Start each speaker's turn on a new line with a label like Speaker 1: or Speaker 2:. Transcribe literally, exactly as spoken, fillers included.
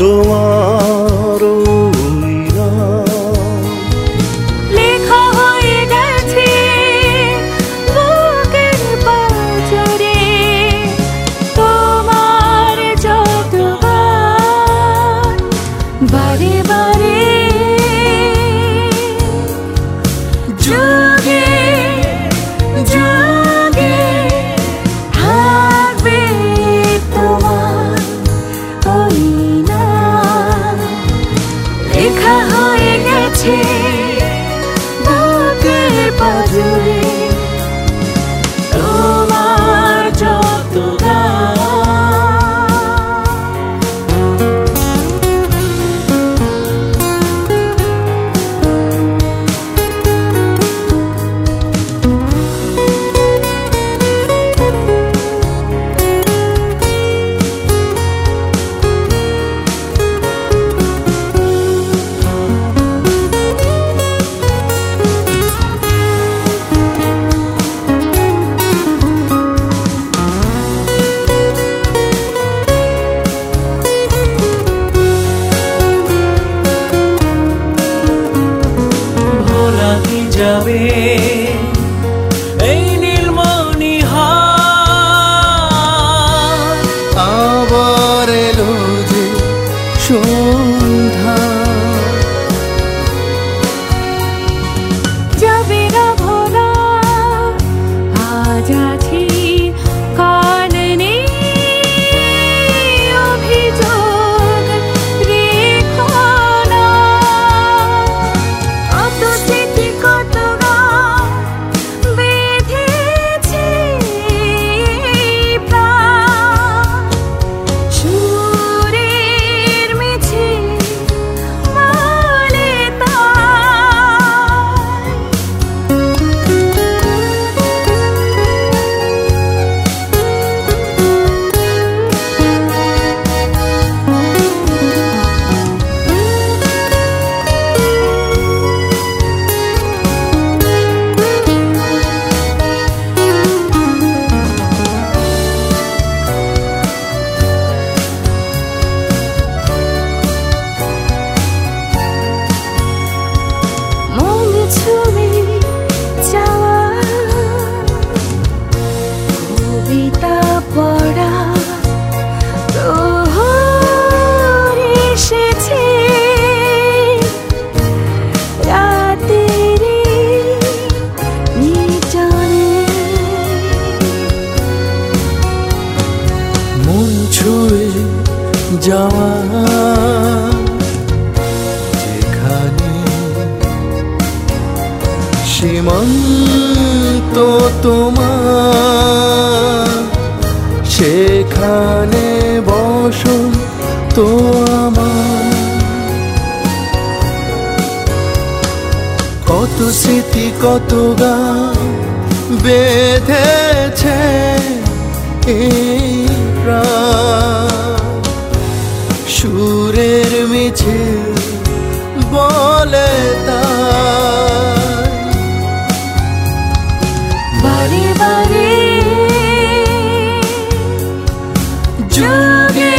Speaker 1: তোমার ওই নাম
Speaker 2: লেখা হয়ে গেছে বুকের পাঁজরে তোমার যত গান বারে বারে যুগে যুগে থাকবে তোমার ওই নাম লেখা হয়ে গেছে বুকের পাঁজরে তোমার যত গান যাবে এই নীলমণি হার
Speaker 1: আবার এলো যে সন্ধ্যা
Speaker 2: যাবে না ভোলা আজ আছি কাল নেই অভিযোগ রেখো না কত স্মৃতি কত গান বেঁধেছে প্রাণ সুরের মিছিল বলে মন ছুঁয়ে যাওয়া কবিতা পড়া প্রহর এসেছে রাতের নির্জনে
Speaker 1: মন ছুঁয়ে যাওয়া যেখানে সীমান্ত তোমার সেখানে বসন্ত আমার কত স্মৃতি কত গান বেঁধেছে এই প্রাণ সুরের মিছিল বলে তাই
Speaker 2: বারে বারে যুগে